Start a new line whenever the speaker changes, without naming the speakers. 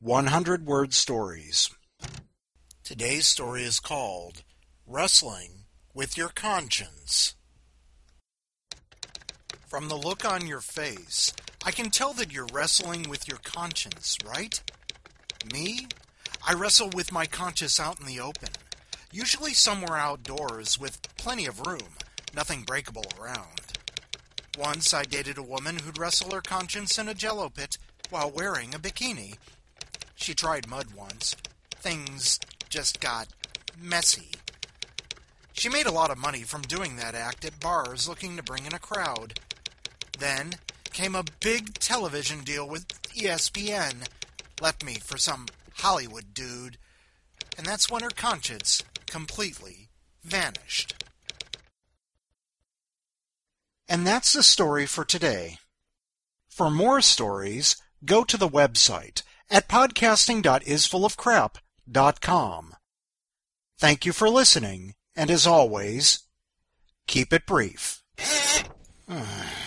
100-word stories. Today's story is called Wrestling with Your Conscience. From the look on your face, I can tell that you're wrestling with your conscience, right? Me? I wrestle with my conscience out in the open, usually somewhere outdoors with plenty of room, nothing breakable around. Once I dated a woman who'd wrestle her conscience in a jello pit while wearing a bikini. She tried mud once. Things just got messy. She made a lot of money from doing that act at bars looking to bring in a crowd. Then came a big television deal with ESPN. Left me for some Hollywood dude. And that's when her conscience completely vanished. And that's the story for today. For more stories, go to the website at podcasting.isfullofcrap.com. Thank you for listening, and as always, keep it brief.